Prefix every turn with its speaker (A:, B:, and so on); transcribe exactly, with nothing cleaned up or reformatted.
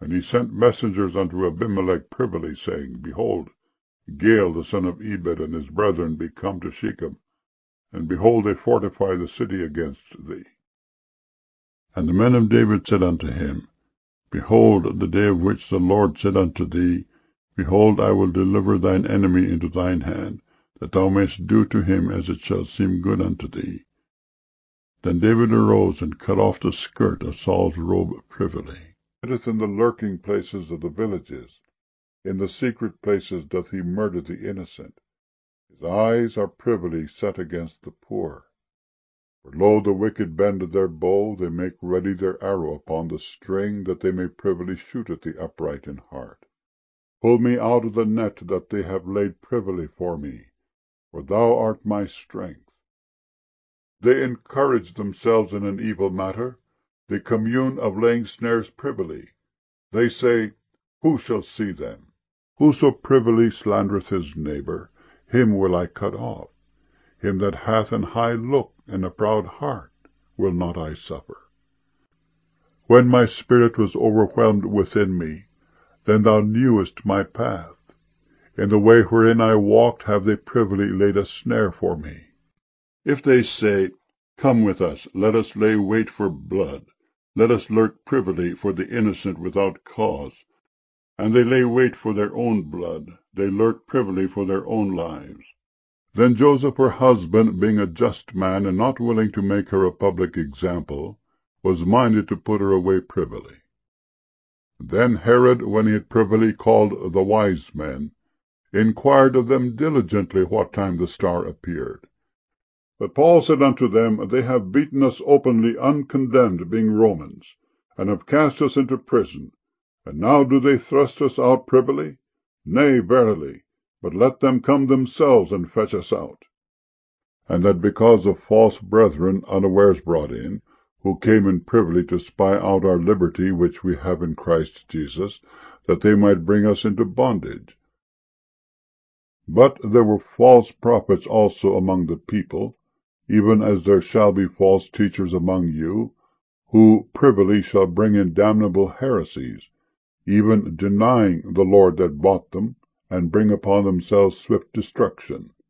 A: And he sent messengers unto Abimelech privily, saying, Behold, Gaal the son of Ebed and his brethren be come to Shechem, and behold, they fortify the city against thee. And the men of David said unto him, Behold, the day of which the Lord said unto thee, Behold, I will deliver thine enemy into thine hand, that thou mayst do to him as it shall seem good unto thee. Then David arose and cut off the skirt of Saul's robe privily. It is in the lurking places of the villages, in the secret places doth he murder the innocent. His eyes are privily set against the poor. For lo, the wicked bend their bow, they make ready their arrow upon the string, that they may privily shoot at the upright in heart. Pull me out of the net that they have laid privily for me, for thou art my strength. They encourage themselves in an evil matter, they commune of laying snares privily. They say, Who shall see them? Whoso privily slandereth his neighbour, him will I cut off. Him that hath an high look and a proud heart will not I suffer. When my spirit was overwhelmed within me, then thou knewest my path. In the way wherein I walked have they privily laid a snare for me. If they say, Come with us, let us lay wait for blood, let us lurk privily for the innocent without cause, and they lay wait for their own blood, they lurk privily for their own lives. Then Joseph her husband, being a just man, and not willing to make her a public example, was minded to put her away privily. Then Herod, when he had privily called the wise men, inquired of them diligently what time the star appeared. But Paul said unto them, They have beaten us openly uncondemned, being Romans, and have cast us into prison. And now do they thrust us out privily? Nay, verily, but let them come themselves and fetch us out. And that because of false brethren unawares brought in, who came in privily to spy out our liberty which we have in Christ Jesus, that they might bring us into bondage. But there were false prophets also among the people, even as there shall be false teachers among you, who privily shall bring in damnable heresies, even denying the Lord that bought them, and bring upon themselves swift destruction.